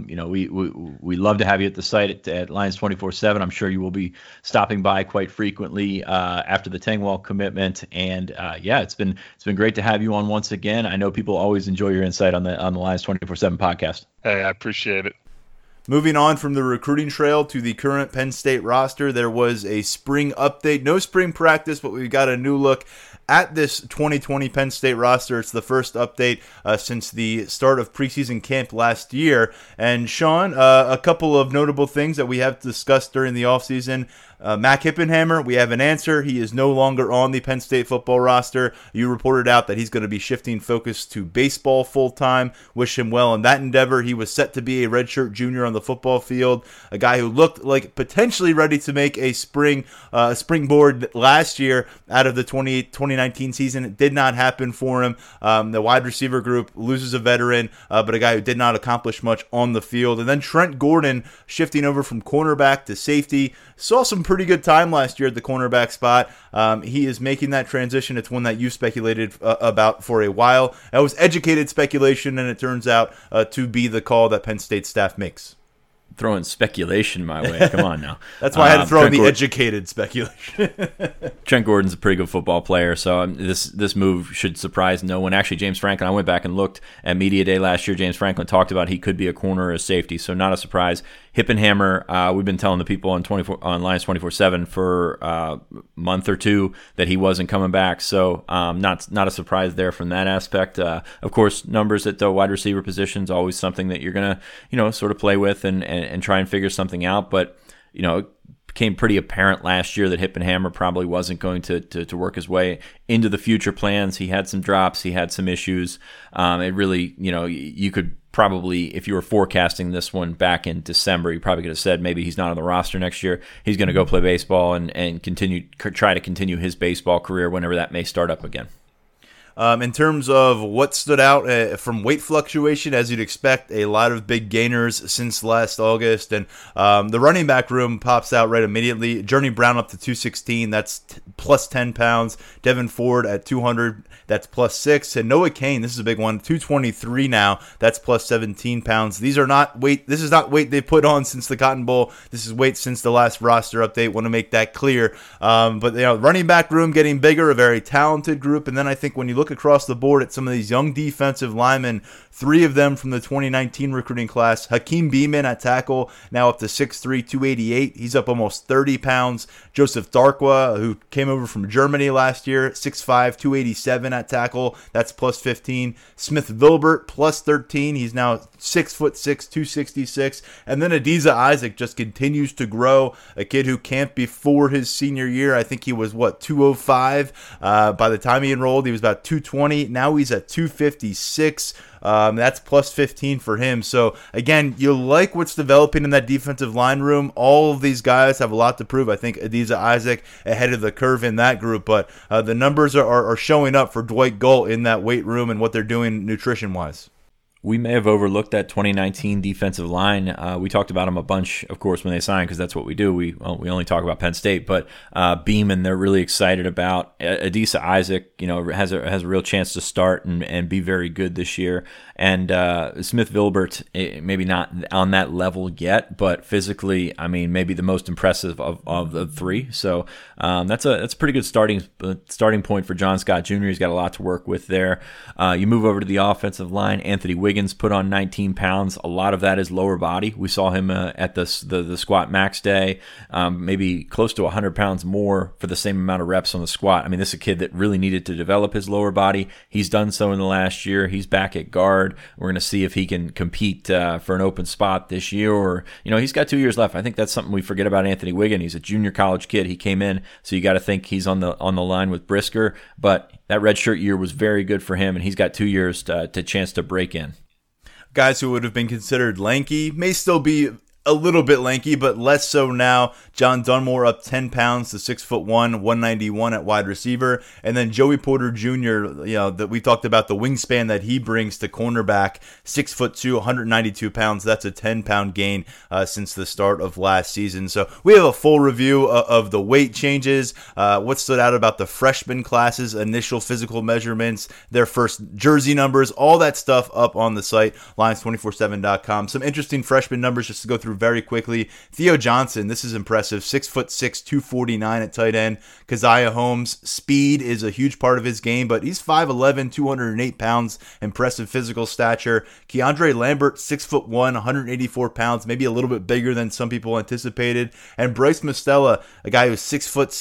We love to have you at the site at Lions 24/7. I'm sure you will be stopping by quite frequently after the Tengwall commitment. And it's been great to have you on once again. I know people always enjoy your insight on the Lions 24/7 podcast. Hey, I appreciate it. Moving on from the recruiting trail to the current Penn State roster, there was a spring update. No spring practice, but we've got a new look at this 2020 Penn State roster. It's the first update since the start of preseason camp last year. And Sean, a couple of notable things that we have discussed during the offseason. Mac Hippenhammer, we have an answer. He is no longer on the Penn State football roster. You reported out that he's going to be shifting focus to baseball full-time. Wish him well in that endeavor. He was set to be a redshirt junior on the football field, a guy who looked like potentially ready to make a springboard last year out of the 2019 season. It did not happen for him. The wide receiver group loses a veteran, but a guy who did not accomplish much on the field. And then Trent Gordon shifting over from cornerback to safety. Saw some pretty good time last year at the cornerback spot. He is making that transition. It's one that you speculated about for a while. That was educated speculation, and it turns out to be the call that Penn State staff makes. Throwing speculation my way. Come on now. That's why I had to throw in the educated speculation. Trent Gordon's a pretty good football player, so this move should surprise no one. Actually, James Franklin, I went back and looked at Media Day last year. James Franklin talked about he could be a corner or a safety, so not a surprise. Hippenhammer, we've been telling the people on Lions 24/7 for a month or two that he wasn't coming back, so not a surprise there from that aspect. Of course, numbers at the wide receiver position is always something that you're gonna sort of play with and try and figure something out. But it became pretty apparent last year that Hip and Hammer probably wasn't going to work his way into the future plans. He had some drops. He had some issues. It really, you could probably, if you were forecasting this one back in December, you probably could have said maybe he's not on the roster next year. He's going to go play baseball and try to continue his baseball career whenever that may start up again. In terms of what stood out from weight fluctuation, as you'd expect, a lot of big gainers since last August. And the running back room pops out right immediately. Journey Brown up to 216, that's plus 10 pounds. Devin Ford at 200, that's plus 6. And Noah Cain, this is a big one, 223 now, that's plus 17 pounds. This is not weight they put on since the Cotton Bowl. This is weight since the last roster update. Want to make that clear. But running back room getting bigger, a very talented group. And then I think when you look across the board at some of these young defensive linemen, 3 of them from the 2019 recruiting class. Hakeem Beamon at tackle, now up to 6'3", 288. He's up almost 30 pounds. Joseph Darkwa, who came over from Germany last year, 6'5", 287 at tackle. That's plus 15. Smith Vilbert, plus 13. He's now 6'6", 266. And then Adisa Isaac just continues to grow. A kid who camped before his senior year. I think he was, 205? By the time he enrolled, he was about 220. Now he's at 256. That's plus 15 for him. So, again, you like what's developing in that defensive line room. All of these guys have a lot to prove. I think Adisa Isaac ahead of the curve in that group. But the numbers are showing up for Dwight Galt in that weight room and what they're doing nutrition-wise. We may have overlooked that 2019 defensive line. We talked about them a bunch, of course, when they signed, because that's what we do. We only talk about Penn State, but Beeman, they're really excited about. Adisa Isaac, has a real chance to start and be very good this year. And Smith Vilbert, maybe not on that level yet, but physically, maybe the most impressive of the 3. So that's a pretty good starting point for John Scott Jr. He's got a lot to work with there. You move over to the offensive line. Anthony Wiggins put on 19 pounds. A lot of that is lower body. We saw him at the squat max day, maybe close to 100 pounds more for the same amount of reps on the squat. This is a kid that really needed to develop his lower body. He's done so in the last year. He's back at guard. We're going to see if he can compete for an open spot this year, or he's got 2 years left. I think that's something we forget about Anthony Wiggins. He's a junior college kid. He came in, so you got to think he's on the line with Brisker, but that redshirt year was very good for him, and he's got 2 years to chance to break in. Guys who would have been considered lanky may still be a little bit lanky, but less so now. John Dunmore up 10 pounds to 6'1", 191 at wide receiver. And then Joey Porter Jr., that we talked about the wingspan that he brings to cornerback, 6'2", 192 pounds. That's a 10-pound gain since the start of last season. So we have a full review of the weight changes, what stood out about the freshman classes, initial physical measurements, their first jersey numbers, all that stuff up on the site, Lions247.com. Some interesting freshman numbers just to go through very quickly. Theo Johnson, this is impressive, 6'6", 249 at tight end. Keziah Holmes, speed is a huge part of his game, but he's 5'11", 208 pounds, impressive physical stature. Keandre Lambert, 6'1", 184 pounds, maybe a little bit bigger than some people anticipated. And Bryce Mostella, a guy who's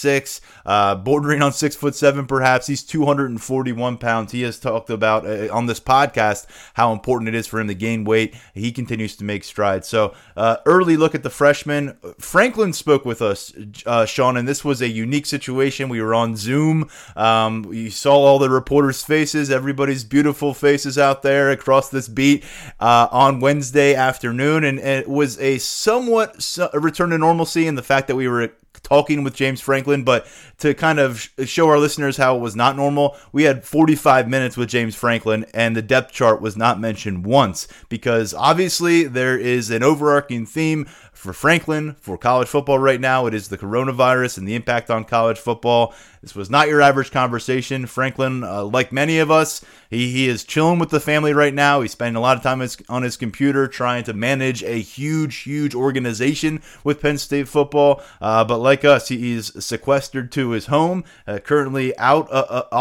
6'6", bordering on 6'7", perhaps. He's 241 pounds. He has talked about on this podcast how important it is for him to gain weight. He continues to make strides. So early look at the freshmen. Franklin spoke with us, Sean, and this was a unique situation. We were on Zoom. You saw all the reporters' faces, everybody's beautiful faces out there across this beat on Wednesday afternoon, and it was a somewhat return to normalcy in the fact that we were talking with James Franklin, but to kind of show our listeners how it was not normal, we had 45 minutes with James Franklin, and the depth chart was not mentioned once, because obviously there is an overarching theme for Franklin, for college football right now. It is the coronavirus and the impact on college football. This was not your average conversation. Franklin, like many of us, he is chilling with the family right now. He's spending a lot of time on his computer trying to manage a huge organization with Penn State football. But like us, he's sequestered to his home, currently out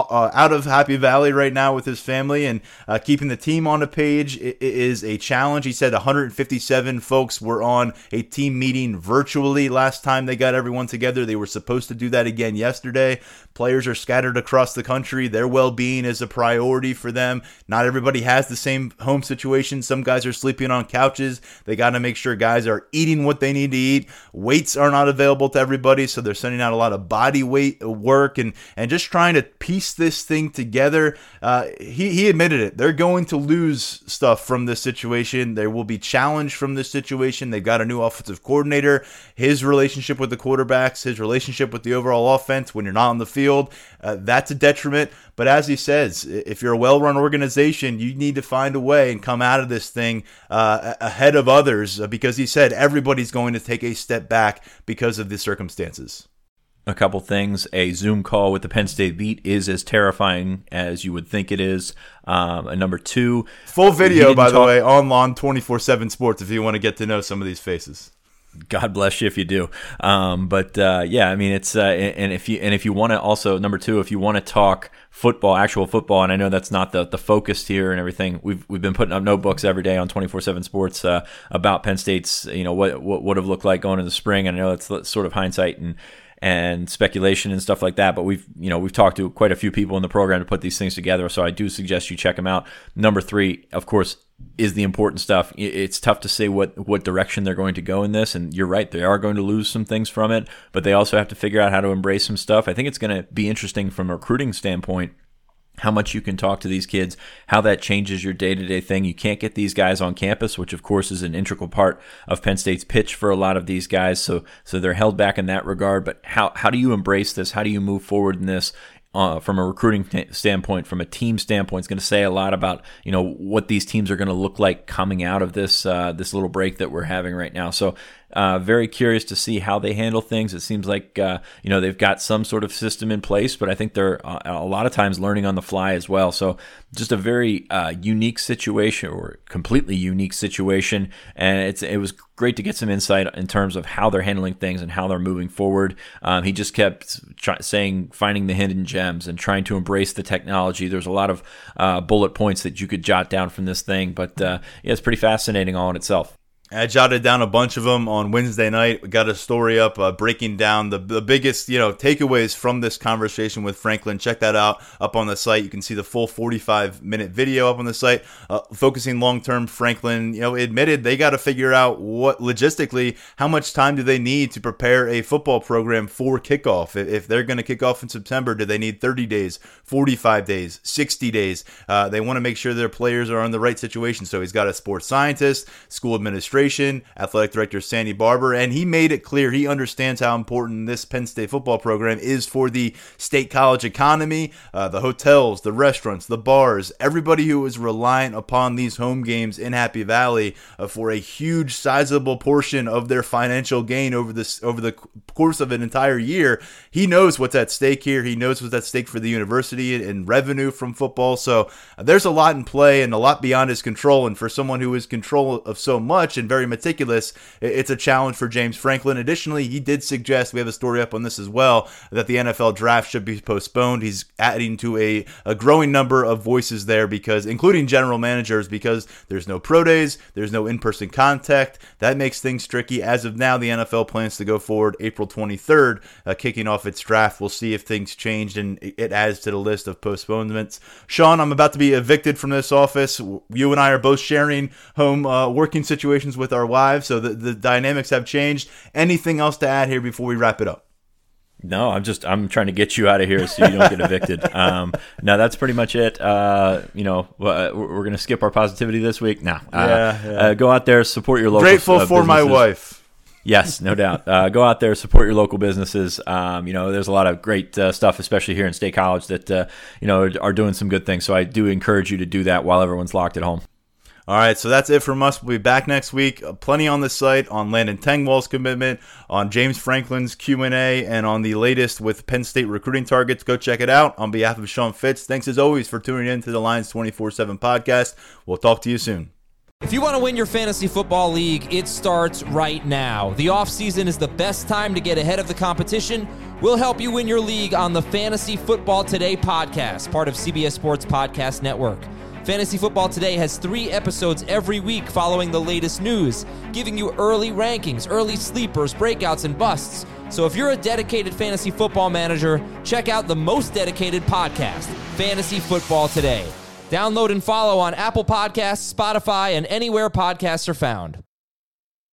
of Happy Valley right now with his family, and keeping the team on a page is a challenge. He said 157 folks were on a team meeting virtually last time they got everyone together. They were supposed to do that again yesterday. Players are scattered across the country. Their well-being is a priority for them. Not everybody has the same home situation. Some guys are sleeping on couches. They got to make sure guys are eating what they need to eat. Weights are not available to everybody, so they're sending out a lot of body weight work and just trying to piece this thing together. He admitted it. They're going to lose stuff from this situation. They will be challenged from this situation. They've got a new offensive coordinator. His relationship with the quarterbacks, his relationship with the overall offense when you're not on the field, that's a detriment. But as he says, if you're a well-run organization, you need to find a way and come out of this thing ahead of others, because he said everybody's going to take a step back because of the circumstances. A couple things. A Zoom call with the Penn State beat is as terrifying as you would think it is. And number two, full video, by the way, on Lawn 24/7 Sports if you want to get to know some of these faces. God bless you if you do. Yeah, I mean, it's and if you want to also, number two, if you want to talk football, actual football, and I know that's not the focus here and everything. We've been putting up notebooks every day on 24/7 Sports about Penn State's, what would have looked like going in the spring. And I know it's sort of hindsight and speculation and stuff like that, but we've talked to quite a few people in the program to put these things together, so I do suggest you check them out. Number three, of course, is the important stuff. It's tough to say what direction they're going to go in this, and you're right, they are going to lose some things from it, but they also have to figure out how to embrace some stuff. I think it's going to be interesting from a recruiting standpoint how much you can talk to these kids, how that changes your day-to-day thing. You can't get these guys on campus, which of course is an integral part of Penn State's pitch for a lot of these guys. So they're held back in that regard. But how do you embrace this? How do you move forward in this? From a recruiting standpoint, from a team standpoint, it's going to say a lot about what these teams are going to look like coming out of this little break that we're having right now. So very curious to see how they handle things. It seems like they've got some sort of system in place, but I think they're a lot of times learning on the fly as well. So just a very unique situation, or completely unique situation, and it was great to get some insight in terms of how they're handling things and how they're moving forward. He just kept saying finding the hidden gems and trying to embrace the technology. There's a lot of bullet points that you could jot down from this thing, but it's pretty fascinating all in itself. I jotted down a bunch of them on Wednesday night. We got a story up breaking down the biggest takeaways from this conversation with Franklin. Check that out up on the site. You can see the full 45-minute video up on the site. Focusing long-term, Franklin admitted they got to figure out logistically how much time do they need to prepare a football program for kickoff. If they're going to kick off in September, do they need 30 days, 45 days, 60 days? They want to make sure their players are in the right situation. So he's got a sports scientist, school administration, athletic director Sandy Barber, and he made it clear he understands how important this Penn State football program is for the state college economy, the hotels, the restaurants, the bars, everybody who is reliant upon these home games in Happy Valley for a huge, sizable portion of their financial gain over the course of an entire year. He knows what's at stake here. He knows what's at stake for the university and revenue from football. So there's a lot in play and a lot beyond his control. And for someone who is in control of so much and very meticulous, it's a challenge for James Franklin. Additionally, he did suggest, we have a story up on this as well, that the NFL draft should be postponed. He's adding to a growing number of voices there, because including general managers, because there's no pro days, there's no in-person contact. That makes things tricky. As of now, the NFL plans to go forward April 23rd, kicking off its draft. We'll see if things changed and it adds to the list of postponements. Sean, I'm about to be evicted from this office. You and I are both sharing home working situations with our wives, so the dynamics have changed. Anything else to add here before we wrap it up? No, I'm trying to get you out of here so you don't get evicted. No, that's pretty much it. We're going to skip our positivity this week. No. Go out there, support your local Grateful for businesses. My wife. Yes, no doubt. Go out there, support your local businesses. There's a lot of great stuff, especially here in State College, that are doing some good things. So I do encourage you to do that while everyone's locked at home. All right, so that's it from us. We'll be back next week. Plenty on the site on Landon Tengwall's commitment, on James Franklin's Q&A, and on the latest with Penn State recruiting targets. Go check it out. On behalf of Sean Fitz, thanks as always for tuning in to the Lions 24/7 podcast. We'll talk to you soon. If you want to win your fantasy football league, it starts right now. The offseason is the best time to get ahead of the competition. We'll help you win your league on the Fantasy Football Today podcast, part of CBS Sports Podcast Network. Fantasy Football Today has 3 episodes every week following the latest news, giving you early rankings, early sleepers, breakouts, and busts. So if you're a dedicated fantasy football manager, check out the most dedicated podcast, Fantasy Football Today. Download and follow on Apple Podcasts, Spotify, and anywhere podcasts are found.